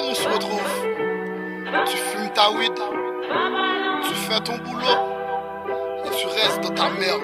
on se retrouve. Tu fumes ta weed, tu fais ton boulot et tu restes dans ta merde.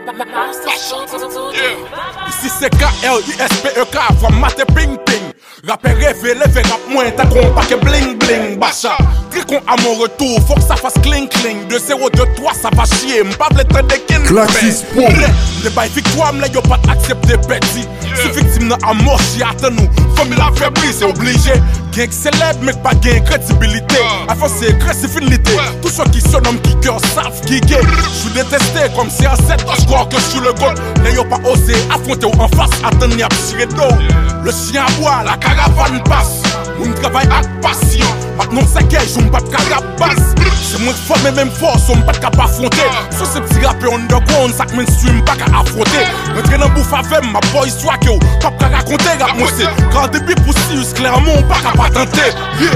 Ici c'est KLISPEK, voix maté ping ping. Rappel révélé, rap moins, t'as qu'on paquet bling bling. Bacha, tricon à mon retour, faut que ça fasse cling cling. De 0 de 3, ça va chier, m'pable train de kin. Claxis pour les bails victoire, m'l'a yo pas accepté petit. Si victime n'a à mort, j'y attends nous. Famille la faibli, c'est obligé. Gang célèbre, mais pas gain crédibilité. Avant c'est agressif unité. Tous ceux qui se nomment qui cœur savent qui gay. J'suis détesté comme c'est un 7, je crois que j'suis le goal. N'ayons pas osé affronter ou en face, attendre n'y a tiré d'eau. Le chien aboie, la caravane passe. On travaille avec passion. Maintenant c'est que j'aime pas de carapace. C'est moins fort mais même force, on pas capable d'affronter. Sur ces petits rappeurs underground, ça que mainstream pas qu'à affronter. Rentrer dans bouffe avec ma boy soit que pas qu'à raconter, rap moi c'est. Quand début pour Sirius, clairement pas qu'à pas tenter.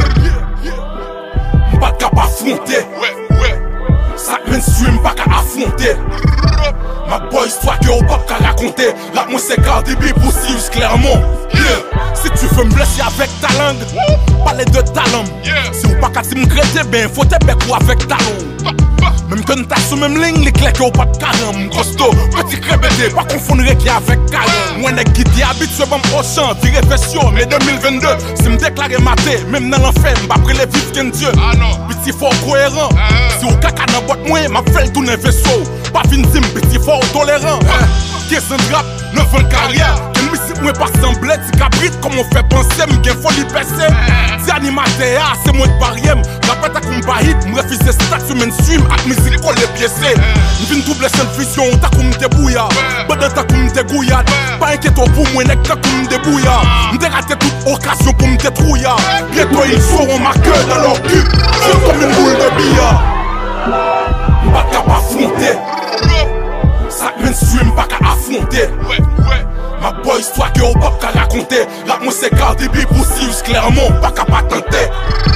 Pas capable d'affronter. Ça que mainstream pas qu'à affronter. Ma boy soit que pas qu'à raconter. Rap moi c'est Cardi B pour Sirius, clairement. Si tu veux me blesser avec ta langue, parler de talent. Si ou pas qu'à me créer, ben faut te bec ou avec talon. Même quand t'as sous même ligne, les clés qui ont pas de carême. Costaud, petit crébété, pas confondre qui avec carême. Moi n'est qui t'y habitué au champ, viré version, mais 2022, si me déclarer maté, même dans l'enfer, m'pas après les vifs qu'un Dieu. Petit fort cohérent, si au caca dans boîte moi, m'a fait tourner vaisseau. Pas victime, petit fort tolérant. Qu'est-ce un drap, 9 ans carrière. Si moi pas semblé, si cabrit, comme on fait penser, m'gain folie percée. Si animateur, c'est moi de barrière. La pète à combat hit, m'refuse statut mainstream, ak musique collé piécé. M'vin double seule vision, t'as comme débouillard. Bada t'as comme dégouillade. Pas inquiète pour moi, n'est t'as comme débouillard. M'dé raté toute occasion pour m'détrouillard. Bientôt ils sauront ma queue dans leur cul. C'est comme une boule de billard. M'pas qu'à affronter. Ça mainstream, pas qu'à affronter. Ma boy, histoire que au pop qu'à raconter. Rap moi c'est Cardi B pour Sirius, clairement pas qu'à pas tenter.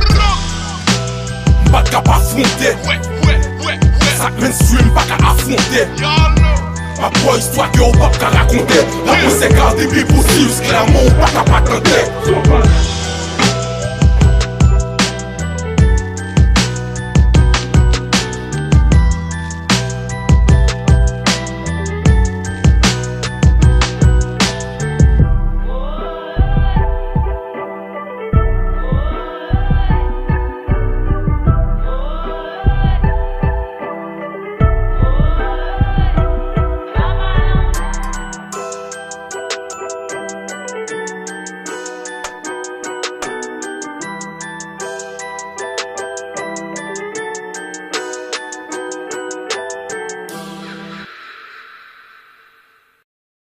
Pas qu'à pas affronter. Ça mainstream pas qu'à affronter. Ma boy, histoire que au pop qu'à raconter. Rap moi c'est Cardi B pour Sirius, clairement pas qu'à pas tenter.